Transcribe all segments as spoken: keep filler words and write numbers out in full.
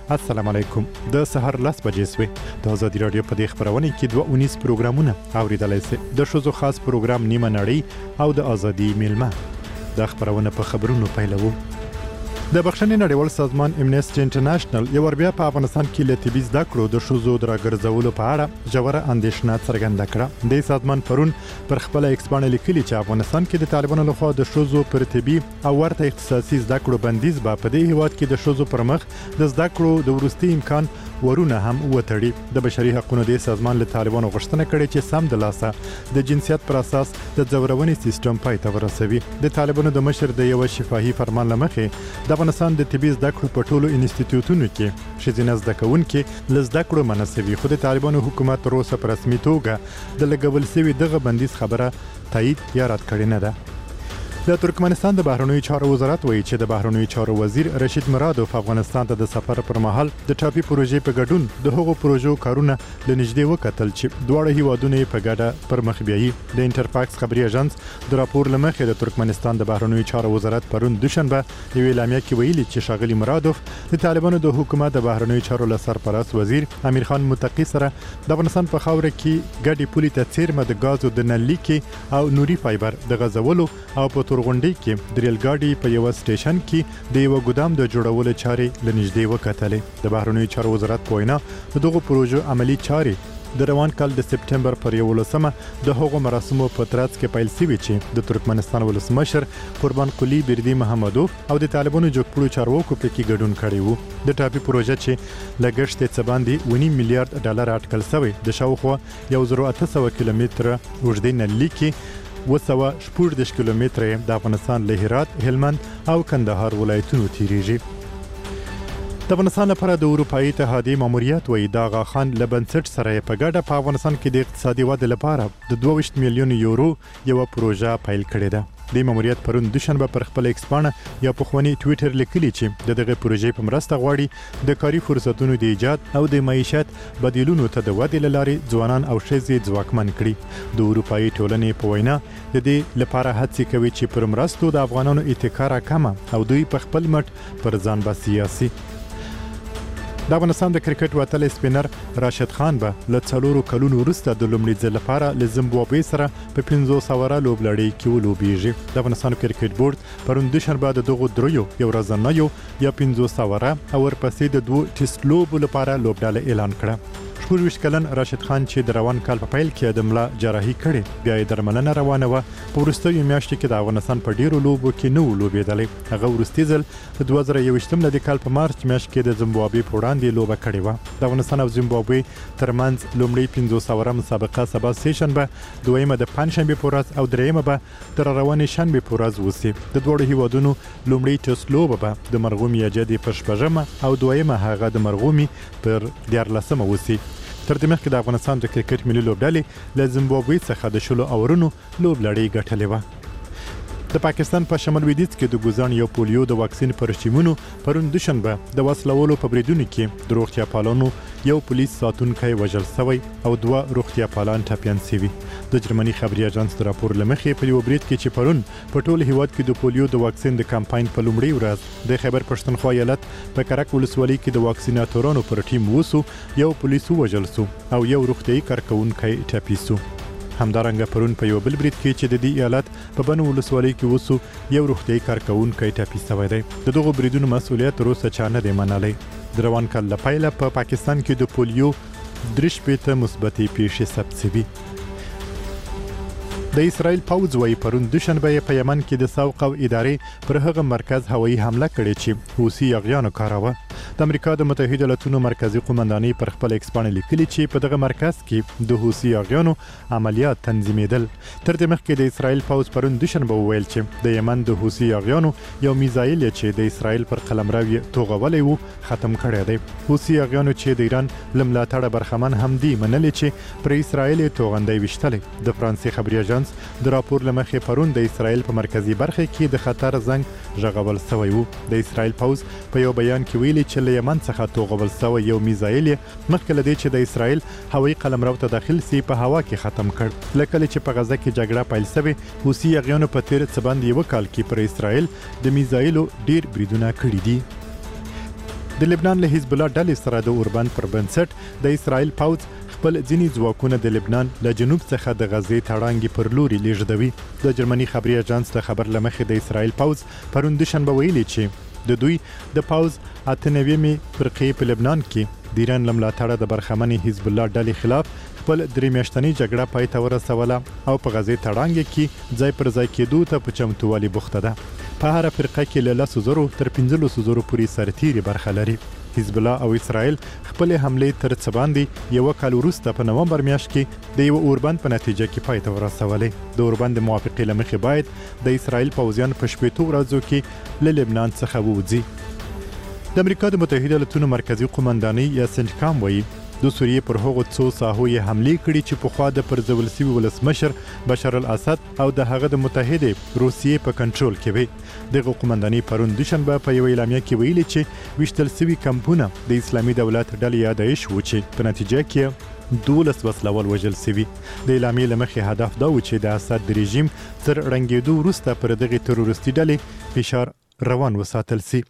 السلام علیکم. د سحر لاس بجې سوې د ازادي رادیو په دې خبرونه کې دوه اونیس پروګرامونه اوریدلای شئ. د شوزو خاص پروګرام نیمه نړۍ او د ازادي میلمه. د خبرونه په خبرونو پیلوو. د بخښنې نړیوال سازمان امنیسټي انټرنیشنل یو ور بیا په افغانستان کې له طبي زده کړو د شوزو د راګرځولو په اړه ژوره اندېښنه څرګنده کړه. د سازمان پرون پر خپل ایکس باندې لیکلي چې افغانستان کې د طالبانو لخوا د شوزو پر طبي او ورته اختصاصي زده کړو بندیز به په دې هیواد کې د شوزو پر مخ د زده کړو د وروستي امکان ورونه هم وتړي. د بشري حقوقو د سازمان له طالبانو غوښتنه کړې چې سم د لاسه د جنسیت پر اساس د ځورونې سیستم پای ته ورسوي. د طالبانو د مشر د یو شفاهي فرمان لمخې د افغانستان د طبي زده کړو په ټولو انسټیټیوټونو کې ښځینه زده کوونکي له زده کړو مناسبي، خو د طالبانو حکومت تر اوسه په رسمي توګه د لګول شوي دغه بندیز خبره تایید یا رد کړې نه ده. د ترکمنستان د بهرنیو چارو وزارت وایي چې د بهرنیو چارو وزیر رشید مرادوف افغانستان ته د سفر پر مهال د ټاپي پروژې په ګډون د هغو پروژو کارونه له نږدې وکتل چې دواړه هیوادونه په ګډه پر مخ بیایي. د انټرفاکس خبري اژانس د راپور لمخې د ترکمنستان د بهرنیو چارو وزارت پرون دوشنبه یو اعلامیه کې ویلي چې ښاغلي مرادوف د طالبانو د حکومت د بهرنیو چارو له سرپرست وزیر امیر خان متقی سره د افغانستان په خاوره کې ګډي پولي ته څیرمه د غازو د نلیکي او نوري فایبر د غزولو او په تورغونډي کې د ریل ګاډي په یو سټیشن کې د یو ګودام د جوړولو چارې لنږدې وکتلې. د بهرنیو چارو وزارت په وینا دغه پروژو عملی چارې د روان کال د سپټمبر پر یولسمه د هغو مراسمو په ترڅ کې پیل شوي چې د ترکمنستان ولسمشر قربان قلی بردی محمدوف او د طالبانو جوړپړو چارواکو په کې ګډون کړی وو. د ټاپي پروژه چې لګښت یې څه باندې ونیم میلیارډ ډالر اټکل شوی د شاوخوا یو زر اته سوه کیلومتره اوږدې نلي کې وسوه شپږدېرش کیلومتره د افغانستان له هرات، هلمند او کندهار ولایتونو تیریږي. د افغانستان لپاره د اروپایي اتحادیې ماموریت وایي د آغا خان له بنسټ سره په ګډه په افغانستان کې د اقتصادي ودې لپاره د دوه ویشت میلیون یورو یوه پروژه پیل کړې ده. د ماموریت پرون دوشنبه پر خپل ایکس باندې یا په خواني ټوئیټر لیکلي چې د دغه پروژې په مرسته غواړي د کاري فرصتونو د ایجاد او د معیشت بدیلونو ته د ودې لارې ځوانان او ښځې ځواکمن کړي. د اروپایي ټولنې په وینا د دې لپاره هڅې کوي چې پر مرستو د افغانانو اتکا راکمه او دوی په خپل مټ پر ځان بسیاسي. د افغانستان د کرکټ وتل سپینر راشد خان به له څلورو کلونو وروسته د لومړي ځل لپاره له زیمبابوې سره په پنځوس اوره لوبلړۍ کې ولوبېږي. د افغانستان کرکټ بورډ پرون دوشنبه د دغو دریو یو ورځنیو یا پنځوس اوره او ورپسې د دوو ټیسټ لوبو لپاره لوبډله اعلان کړه. شپږ ویشت کلن راشد خان چې د روان کال په پیل کې د ملا جراحي کړې بیا یې درملنه روانه وه. په وروستیو میاشتو کې د افغانستان په ډیرو لوبو کې نه و لوبېدلی. هغه وروستي ځل د دوه زره یوویشتم د کال په مارچ میاشت کې د زیمبابوې په وړاندې لوبه کړې وه. د افغانستان او زیمبابوې ترمنځ لومړی پنځوس اوره مسابقه سبا سهشنبه، دویمه د پنجشنبې په ورځ او دریمه به تر روانې شنبې په ورځ وسي. د دواړو هیوادونو لومړی ټیسټ لوبه به د مرغومي اجدې پر شپږمه او دویمه هغه د مرغومي پر دیارلسمه وسي. تر دې مخکې د افغانستان د کرکټ ملي لوبډلې له زیمبابوې څخه د شلو اورونو لوبلړۍ ګټلې وه. د پاکستان په شمال لویدیځ کې د ګوزان یو پولیو د واکسین پر رژیمونو پرون دوشنبه د وسلولو په بریدونو کې د روغتیا پالانو یو پولیس ساتونکی وژل شوی او دوه روغتیا پالان ټپیان شوي. د جرمني خبري اژانس د راپور له مخې په یو برید کې چې پرون په ټول هیواد کې د پولیو د واکسین د کمپاین په لومړۍ ورځ د خیبر پښتونخوا ایالت په کرک ولسوالۍ کې د واکسیناتورانو پر ټیم وسو یو پولیس وژل شو او یو روغتیايي کارکونکی ټپي شو. همدارنګه پرون په یو بل برید کې چې د دې ایالت په بنو ولسوالۍ کې وسو یو روغتیايي کارکونکی ټپي شوی دی. د دغو بریدونو مسؤلیت تر اوسه چا نه دی منلی. د روان کال له پیله په پا پاکستان کې د پولیو درې شپېته مثبتې پیښې ثبت شوي. د اسرائیل پوځ وایي پرون دوشنبه په یمن کې د سوق او ادارې پر هغه مرکز هوایي حمله کړې چې حوثي یاغیانو کاراوه. د امریکا د متحده ایالاتونو مرکزی قومندانۍ پر خپل ایکس باندې لیکلي چې په دغه مرکز کې د حوثي یاغیانو عملیات تنظیمېدل. تر دې مخکې د اسرائیل پوځ پرون دوشنبه وویل چې د یمن د حوثي یاغیانو یو میزایل چې د اسرائیل پر قلمرو یې توغولی و ختم کړی دی. حوثي یاغیانو چې د ایران له ملاتړه برخمن هم دي منلي چې پر اسرائیل یې توغندۍ ویشتلی. د فرانسې خبري اژانس د راپور له مخې پرون د اسرائیل په مرکزی برخه کې د خطر زنګ ژغول شوی و. د اسرائیل پوځ په یو بیان کې ویلي چې له یمن څخه توغول شوی یو میزایل مخکې له دې چې د اسرائیل هوایي قلمرو ته داخل سي په هوا کې ختم کړ. لکه چې په غزه کې جګړه پیل شوې، حوثي یاغیانو په تیر څه باندې یو کال کې پر اسرائیل د میزایلو ډیر بریدونه کړي دي. د لبنان له حزب الله ډلې سره د اوربند پر بنسټ د اسرائیل پوځ خپل ځینی ځواکونه د لبنان له جنوب څخه د غزې تړانګي پر لوري لیږدوي. د جرمني خبري اژانس د خبر لمخې د اسرائیل پوځ پروند شنبه ویلي چې د دوی د پوځ اته نوي فرقې په لبنان کې د ایران لملاتړه د برخمنې حزب الله ډلې خلاف خپل درې میاشتنۍ جګړه پای ته ورسوله او په غزې تړانګي کې ځای پر ځای کېدو ته په چمتووالي بوخته ده. په هر فرقه کې له لسو زرو تر پنځلسو زرو پورې سرتیري برخه لري. حزب الله او اسرائیل خپل حمله تر څه باندې یو کال وروسته په نومبر میاشت کې د یو اوربند په نتیجه کې پای ته ورسولې. د اوربند موافقې لمخې باید د اسرائیل پوځیان په شپږ ورځو کې له لبنان څخه ووځي. د امریکا د متحده ایالاتو مرکزی قومندانۍ یا سنټکام وایي د سوریې پر هغو څو ساحو یې حمله کړې چې په خوا د پرځول شوی ولسمشر بشار الاسد او د هغه د متحده روسیې په کنټرول کې وي. دغه قومندانۍ پرون دوشنبه په یو اعلامیه کې ویلي چې وشتل شوی کمپونه د اسلامي دولت ډلې یادایش و چې په نتیجه کې دولس وسلوال وژل شوي. د اعلامیې له مخې هدف دا و چې د اسد د رژیم تر رنګېدو وروسته پر دغه تروریستي ډلې فشار روان وساتل شي.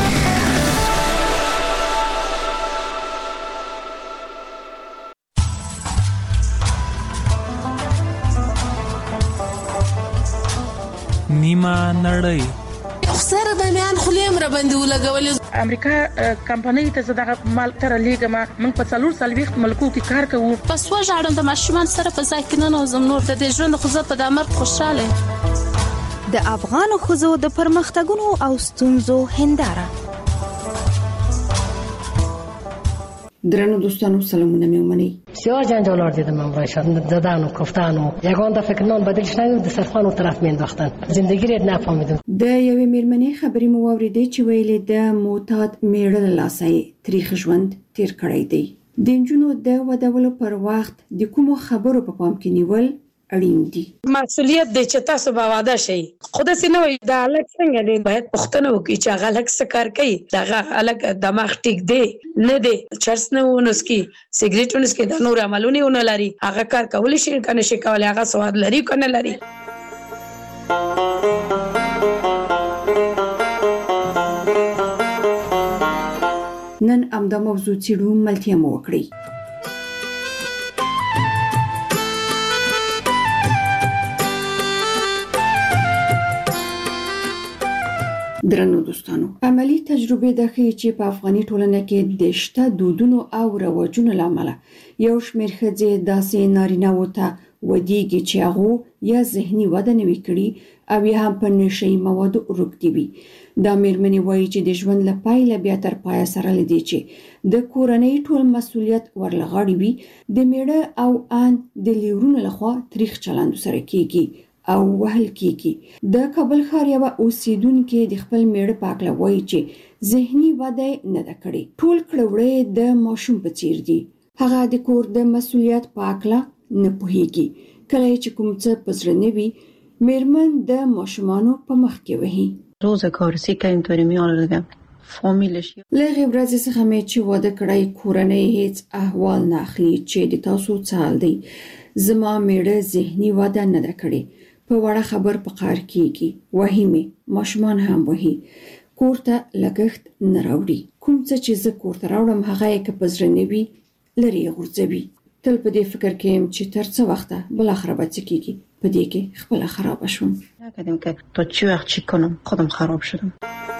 نیمه نړۍ خسر د میان خلیم را باندې ولګولې. امریکا کمپنۍ ته زداغه مال تر لیګما موږ په څلور سلويخت ملکو کې کار کوو. پس وژاړم د ماشومان سره په ځای کې نه نوزم نور د دې ژوند خو زه په دامر خوشاله. د افغان خزو د پرمختګونو او ستونزو هنداره. درنو دوستانو سلامونه میومنی. بسیار جنجالار دیدم امروز شد زدن و گفتن و یگان دفعه کنان بدلش نگید د سرخانو طرف مینداختن زندگی رد نفهمیدم. د یوې میرمنې خبرې مو واورېدې چې ویلې د معتاد میړه لاسای تاریخ ژوند تیر کړی دی. د نجونو د ودولو پر وخت د کومو خبرو په پام کې نیول اړین دي. مسؤلیت د چې تاسو به واده شي خود سينه وي د الګ څنګه دی باید پښتنه وکړي چې هغه الګ څه کار کوي دغه الګ دماغ ټیک دی نه دی چرس نه ونسکي سیګریټ ونسکي د نور عملونه ونه لري هغه کار کولی شي کنه شي کولی هغه سواد لري کنه لري. نن امدا موضوع چیرو ملتیا مو وکړي. درنو دوستانو عملی تجربه د ښه چې په افغاني ټولنه کې د شته دودونو او رواجونو لامل یو شمېر ښځې داسې نارینه وته ودیږي چې هغه یا ذهني وده نه وي کړي او یا هم په نشي موادو روږدي وي. دا مېرمنې وایي چې د ژوند له پایله بیا تر پایه سره لدی چې د کورنۍ ټول مسؤلیت ورلغړی وي د میړه او ان د لیورونو لخوا تاریخ چلند سره کیږي او وهل کیږي. د کابل ښار یو اوسیدونکو د خپل میړه پاکله وایي چې ذهني وده نه ده کړې. ټول کړوړې د ماشوم په څیر دي. هغه د کور د مسؤلیت پاکله نه پوهیږي. کله چې کوم څه پزړه نه وي میرمن د ماشومانو په مخ کې وهي. روزگارسی که اینطوری میاره دیگه فامیلش لغه ورځ څخه مې چې واده کړی کورنۍ هیڅ احوال نه اخلي چې د تاسو څال دی. زما میړه ذهني وده نه ده کړې. په وړه خبر په قار کېږي وهمه ماشومان هم وهي کور ته لګښت نه راوړي. کوم څه چې زه کور ته راوړم هغه یې که پزړه نه وي لرې غورځوي. تل په دې فکر کې یم چې تر څه وخته بل اخره به څه کېږي. په دې کې خپل خراب شوم. نکردم که تا چی وقت چی کنم خودم خراب شدم.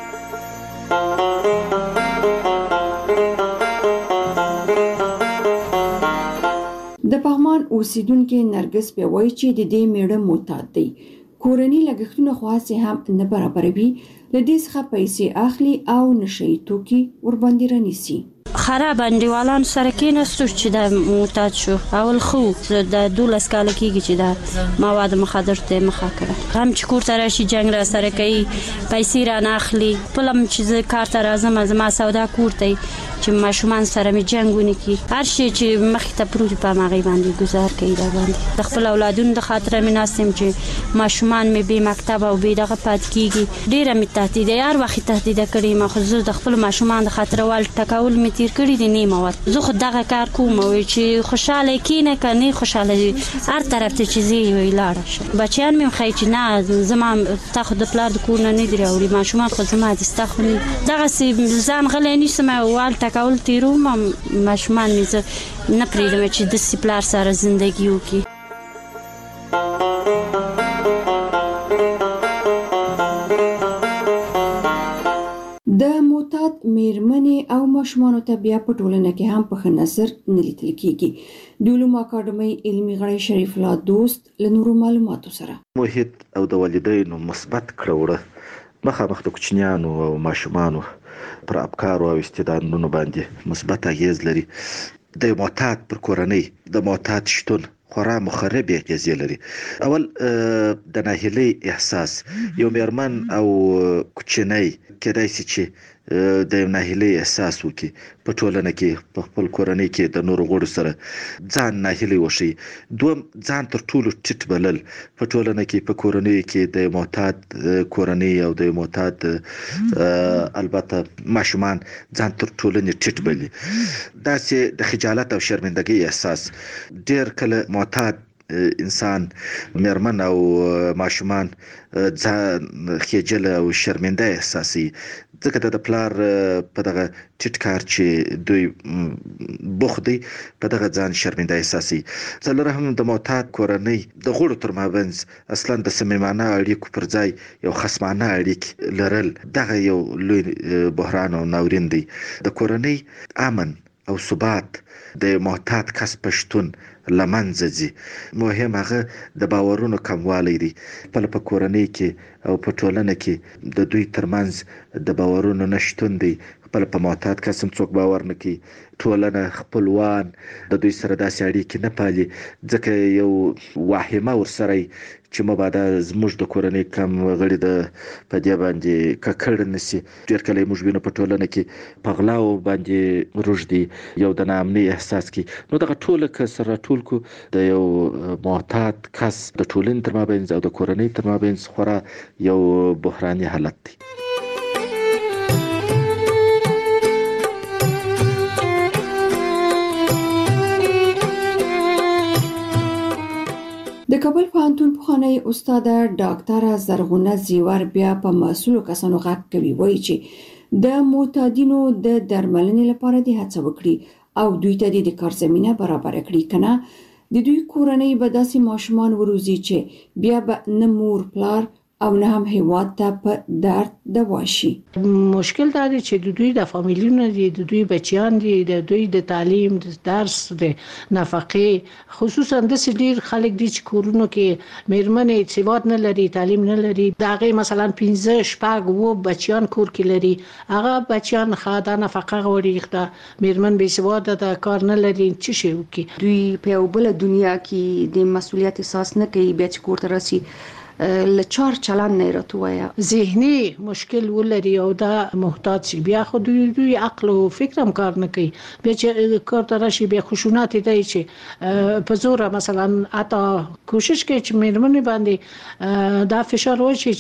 د پغمان اوسیدونکو نرګس په وایي چې د دې میړه معتاد دی. کورنۍ لګښتونه خاصه هم نه برابروي. لدې څخه پیسې اخلي او نشي توکي ور باندې رانیسي. خراب انډیوالان سره کې نستو چې د معتاد شو اول خو د دولس کال کېږي چې د مواد مخدر ته مخه کړه هم چې کور ته راشي جنگ را سره کوي پیسې را نه اخلي. پلم چې زه کار ته راځم زما سودا کور ته چې ماشومان سره می جنگونه کی هر شي چې مخ ته پروت په ماغي باندې گزار کوي دا باندې د خپل اولادونو د خاطر می ناسم چې ماشومان می به مکتب او به دغه پات کیږي. ډیره می تهدید یار وخت تهدید کړي ما خو زه د خپل ماشومان د خاطر وال ټکول می تیر کړی دی نیمه ورځ زه خو دغه کار کوم چې خوشحاله کینه کنه خوشحاله هر طرف ته چې زی ویلاړ شي بچیان مې خای چې نه زما تا خو د پلار د کور نه نه دی راوړي ماشومان خو زما دي ستا خو دغه سي ځان غلی نیسم وال تکول تیروم ماشومان مې زه نه پرېږدم چې د سي پلار سره زندګي وکړي. د معتاد میرمنې او ماشومانو ته بیا په ټولنه کې هم په ښه نظر نه لیدل کېږي. د علومو اکاډمۍ علمي غړی شریف الله دوست له نورو معلوماتو سره محیط او د والدینو مثبت کړوړه مخامخ د کوچنیانو او ماشومانو پر افکارو او استعدادونو باندې مثبت اغیز لري. د معتاد پر کورنۍ د معتاد شتون خورا مخرب اغیزې لري. اول د ناهیلۍ احساس یو میرمن او کوچنی کېدای شي چې د ناهیلۍ احساس وکړي په ټولنه کې په خپل کورنۍ کې د نورو غړو سره ځان ناهیلۍ وشي. دوم ځان تر ټولو ټیټ بلل په ټولنه کې په کورنۍ کې د معتاد کورنۍ او د معتاد البته ماشومان ځان تر ټولنې ټیټ بلي. داسې د خجالت او شرمندګۍ احساس ډېر کله معتاد انسان میرمن او ماشومان ځان خجل او شرمنده احساسي ځکه د پلار په دغه ټیټ کار چې دوی بوخ دی په دغه ځان شرمنده احساسي. څلورم د معتاد کورنۍ د غړو تر مابینځ اصلا د صمیمانه اړیکو پر ځای یو خصمانه اړیکې لرل دغه یو لوی بحران او ناورین دی. د کورنۍ امن او ثبات د معتاد کس پښتون لمنځه ځي. مهم هغه د باورونو کموالی دی. خپل په کورنۍ کې او په ټولنه کې د دوی ترمنځ د باورونو نشتون دی. خپل په معتاد کس هم څوک باور نه کوي. ټولنه خپلوان د دوی سره داسې اړیکې نه پالي ځکه یو واهمه ورسره چې مبادا زموږ د کورنۍ کم غړي د په دې باندې ککړ نسی. ډېر کله موږ وینو په ټولنه کې په غلاو باندې روږدي یو د ناامنۍ احساس کوي. نو دغه ټوله که سره ټول کو د یو معتاد کس د ټولنې تر مابینځ او د کورنۍ تر مابینځ خورا یو بحراني حالت دی. د کابل پوهنتون پخوانی استاد ډاکټره زرغونه زیور بیا په مسؤلو کسانو غږ کوي وایي چې د معتادینو د درملنې لپاره د هڅه وکړي او دوی ته د کار زمينه برابر کړي کنه د دوی کورنۍ به داسې ماشومان وروزي چې بیا به نه مور پلار او نه هم هیواد ته په درد دوا شي. مشکل دا دی چې د دوی د فامیلونو دي د دوی بچیان دي د دوی د تعلیم د درس د نفقې خصوصا د ډیر خلک دي چې کورونو کې میرمنې سواد نه لري تعلیم نه لري. دا غي مثلا پنځه شپږ وو بچیان کور کې لري هغه بچیان خاطا نفقه غوړي ښه میرمن به سواد د کار نه لري چې شي وکي. دوی په بل دنیا کې د مسؤلیت احساس نه کوي بیا چې کور ته راسي لچار چلان نه راتویا ذهني مشکل ولري او دا محتاج شي بیا خو دوی دوی عقل او فکر هم کار نه کوي بیا چې کار ته راشي بیا خشونت دی چې په زور مثلا اته کوشش کوي چې میرمنې باندې دا فشار وشي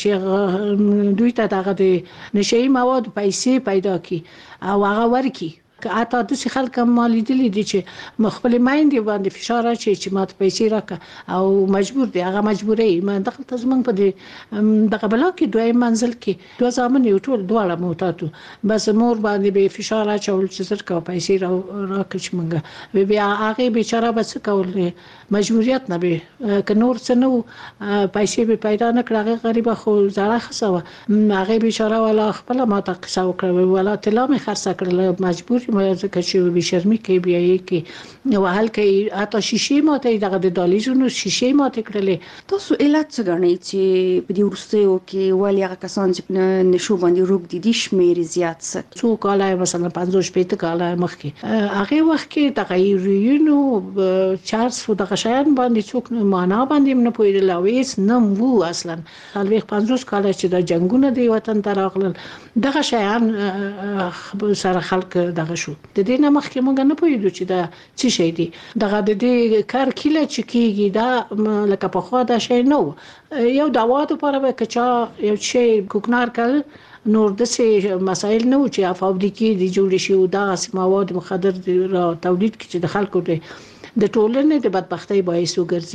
چې دوی ته دغه د نشي مواد پیسې پیدا کی او هغه ورکی که اته د څه خلک مالی دي چې مخبل مایندې باندې فشار اچي چې ماته پیسې راکړه او مجبور دي هغه مجبورې ما دغه تزمن په دې دغه بلا کې دوی منزل کې دوه ځامن یو ټول دواړه موتاتو بس مور باندې به فشار اچول چې زر کا پیسې را راکړي چې منګه بیا هغه بیچاره بس کول مجبوریت نه به ک نور څه نو پیسې به پیدا نه کړه غریب خو زړه خسوه هغه بیچاره ولا خپل ماته قصه وکړه ولا تلامه خرڅ کړل مجبور مې ځکه چې به شرمې کې بیا یې کې نو حل کې اته شیشې ماته دغه د دالیزونو شیشې ماته کړلې. تاسو علت څه غنئ چې په دې ورستیو کې ولی هغه کسان چې نشو باندې روغ دي د شمیر زیات څه څو کاله مثلا پنځوس شپږ کاله مخکې هغه وخت کې تغیرونو چارج و دغه شیان باندې څوک معنا باندې نه پوهیدل او هیڅ نه وو اصلا الوی پنځوس کاله چې د جنگونو دی وطن ته راغلل دغه شیان سره خلک دغه شو د دې نه مخکې مونږ نه پوهیدو چې دا څه شي دی دغه د دې کار کله چې کیږي دا لکه په خوا دا شی نو یو دوا د لپاره به کچا یو شی کوکنار کړ نور د څه مسایل نه و چې فابریکې د جوړ شي او د مواد مخدر را تولید کړي د خلکو د ټولنې د بدبختۍ باعث وګرځي.